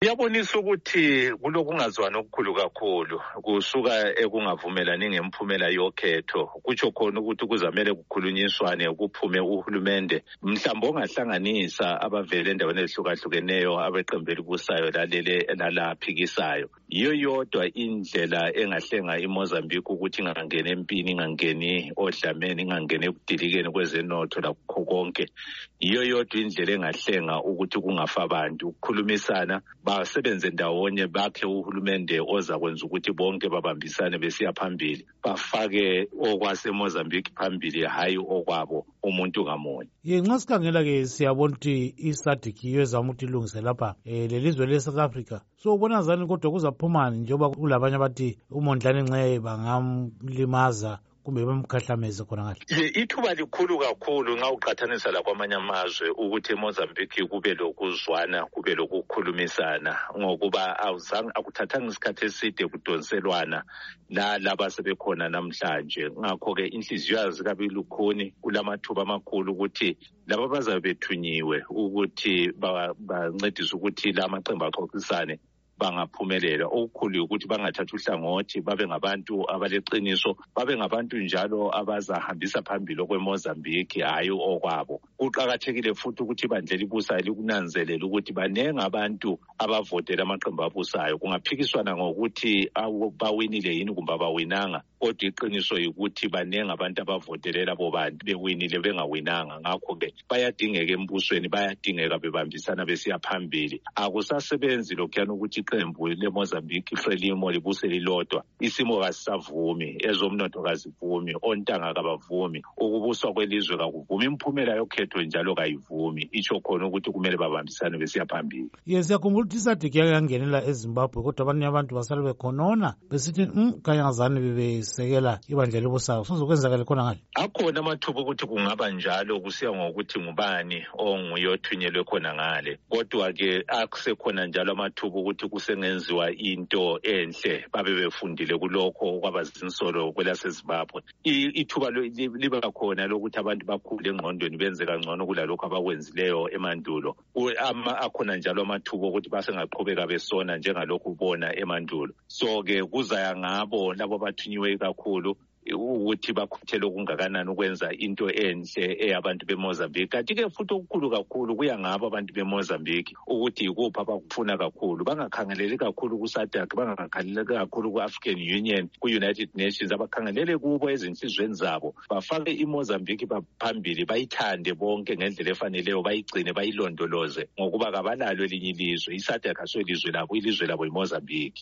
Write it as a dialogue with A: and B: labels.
A: Iyabonisa ukuthi kulokungazwani okukhulu kakhulu kusuka ekungavumelani ngemphumela yokhetho kutsho khona ukuthi kuzamele kukhulunyiswane kuphume uhulumende mhlawumbe ongahlanganisa abavele endaweni ezihlukahlukeneyo abeqembu elibusayo lalaphikisayo. Yiyo yodwa indlela engahlenga iMozambique ukuthi ingangeni empini, ingangeni odlameni, ingangeni ekudilikeni kwezenotho lakho konke. Yiyo yodwa indlela engahlenga ukuthi kungafa abantu, ukukhulumisana basebenze ndawonye bakhe uhulumende oza kwenza ukuthi bonke babambisane besiya phambili, bafake okwaseMozambique phambili hayi okwabo umuntu ngamunye.
B: Nxa sikhangela-ke siyabona ukuthi i-SADC yiyo ezama ukuthi ilungise lapha lelizwe le-South Africa. So ubona zani kodwa kuzaphumani njengoba kulabanye abathi uMondlane Nxe bangamlimaza kumbe bamkhahlameze khona ngale?
A: Ithuba likhulu kakhulu nxa uqhathanisa lakwamanye amazwe ukuthi eMozambique kube lokuzwana, kube lokukhulumisana, ngokuba akuthathanga isikhathi eside kudonselwana laba sebekhona namhlanje. Ngakho-ke inhliziyo yazi kabi lukhuni kulamathuba amakhulu ukuthi laba bazabe bethunyiwe ukuthi bancedise ukuthi la maqembu axoxisane bangaphumelela. Okukhulu ukuthi bangathatha uhlangothi, babe ngabantu abaleqiniso, babe ngabantu njalo abazahambisa phambili kweMozambique hayi okwabo. Kuqakathekile futhi ukuthi ibandla elibusayo likunanzelele ukuthi banenge abantu abavotela amaqembu abusayo. Kungaphikiswana ngokuthi bawinile yini kumbe abawinanga, kodwa iqiniso yikuthi banenge abantu abavotelela abo bantu bewinile bengawinanga. Ngakho-ke bayadingeka embusweni, bayadingeka bebambisana besiya phambili. Akusasebenzi lokhuyana ukuthi iqembu leMozambique Frelimo libuse lilodwa. Isimo kasisavumi, ezomnotho kazivumi, ontanga kabavumi, ukubuswa kwelizwe kakuvumi, imphumela yokhetho njalo kayivumi. Itsho khona ukuthi kumele babambisane besiya phambili.
B: Siyakhumbula ukuthi i-SADC yake yangenela eZimbabwe, kodwa abanye abantu basala bekhonona besithi kanyangazane bebesekela ibandla elibusayo. Sozokwenzakala khona ngale?
A: Akhona amathuba ukuthi kungaba njalo, kusiya ngokuthi ngubani onguye othunyelwe khona ngale. Kodwa-ke akusekhona njalo amathuba ukuthi kusengenziwa into enhle babe befundile kulokho kwabazinsolo kwelaseZimbabwe. Ithuba liba khona lokuthi abantu bakhule engqondweni benze kangcono kulalokho abakwenzileyo emandulo. Akhona njalo amathuba ukuthi basengaqhubeka besona njengalokhu ubona emandulo. So-ke kuzaya ngabo labo bathunyiwe kakhulu ukuthi bakhuthele okungakanani ukwenza into enhle eyabantu beMozambique. Kanti-ke futhi okukhulu kakhulu kuya ngabo abantu beMozambique ukuthi yikuphi abakufuna kakhulu. Bangakhangeleli kakhulu ku-SADC, bangakhangeleli kakhulu ku-African Union, ku-United Nations. Abakhangelele kubo ezinhlizweni zabo, bafake iMozambique phambili, bayithande bonke ngendlela efaneleyo, bayigcine, bayilondoloze, ngokuba kabalalo elinye ilizwe. I-SADC aselizwe labo, ilizwe labo iMozambique.